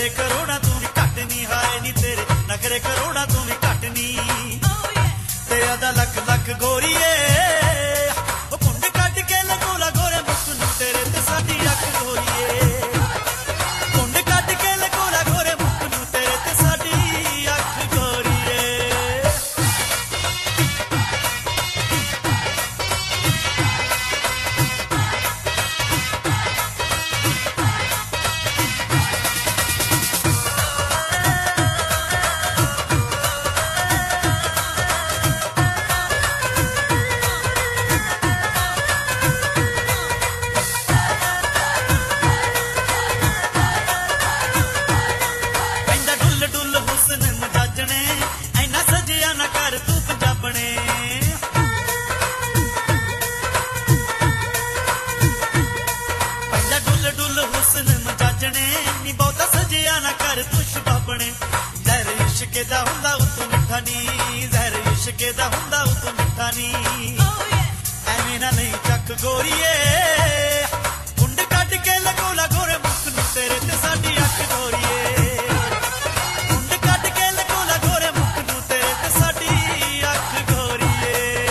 ਨਖਰੇ ਕਰੋੜਾ ਤੂੰ ਵੀ ਘੱਟ ਨਹੀਂ ਹਾਏ ਨੀ ਤੇਰੇ ਨਖਰੇ ਕਰੋੜਾ ਤੂੰ ਵੀ ਘੱਟ ਨਹੀਂ ਤੇਰਾ ਦਾ ਲੱਖ ਲੱਖ ਗੋਰੀਏ ਉਹ ਕੁੰਡ ਕੱਢ ਕੇ ਲਗੋਲਾ ਗੋਰੇ ਮੁੱਖ ਨੂੰ ਤੇਰੇ ਤੇ ਸਾਡੀ ਅੱਖ ਗੋਰੀਏ ਕੁੰਡ ਕੱਢ ਕੇ ਲਗੋਲਾ ਗੋਰੇ ਮੁੱਖ ਨੂੰ ਤੇਰੇ ਤੇ ਸਾਡੀ ਅੱਖ ਗੋਰੀਏ ਦਾ ਹੁੰਦਾ ਉਤੋਂ ਮਿੱਠਾ ਨੀ ਜ਼ਹਿਰ ਇਸ਼ਕੇ ਦਾ ਹੁੰਦਾ ਉਤੋਂ ਮਿੱਠਾ ਨੀ ਐਵੇਂ ਨਾ ਨਹੀਂ ਚੱਕ ਗੋਰੀਏ ਕੁੰਡ ਕੱਢ ਕੇ ਲਗੋਲਾ ਗੋਰੇ ਮੁੱਖ ਨੂੰ ਤੇਰੇ ਤੇ ਸਾਡੀ ਅੱਖ ਗੋਰੀਏ ਕੁੰਡ ਕੱਢ ਕੇ ਲਗੋਲਾ ਗੋਰੇ ਮੁੱਖ ਨੂੰ ਤੇਰੇ ਤੇ ਸਾਡੀ ਅੱਖ ਗੋਰੀਏ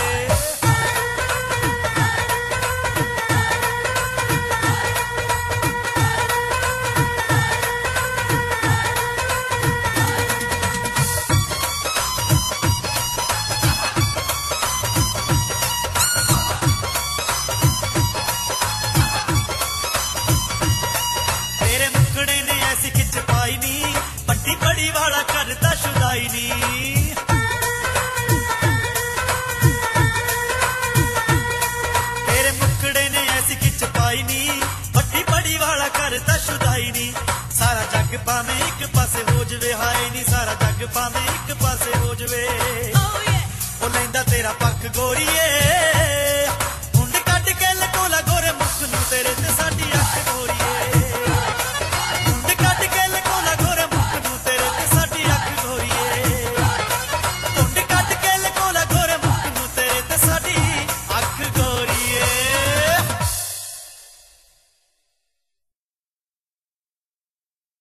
ਪੱਟੀ ਬੜੀ ਵਾਲਾ ਕਰਦਾ ਸ਼ੁਦਾਈ ਨੀ ਤੇਰੇ ਮੁਖੜੇ ਨੇ ਐਸੀ ਖਿੱਚ ਪਾਈ ਨੀ ਪੱਟੀ ਬੜੀ ਵਾਲਾ ਕਰਦਾ ਸ਼ੁਦਾਈ ਨੀ ਸਾਰਾ ਜੱਗ ਭਾਵੇਂ ਇੱਕ ਪਾਸੇ ਹੋ ਜਵੇ ਹਾਏ ਨੀ ਸਾਰਾ ਜੱਗ ਭਾਵੇਂ ਇੱਕ ਪਾਸੇ ਹੋ ਜਵੇ ਉਹ ਲੈਂਦਾ ਤੇਰਾ ਪੱਖ ਗੋਰੀਏ ਕੁੰਡ ਕੱਢ ਕੇ ਲਗੋਲਾ ਗੋਰੇ ਮੁੱਖ ਨੂੰ ਤੇਰੇ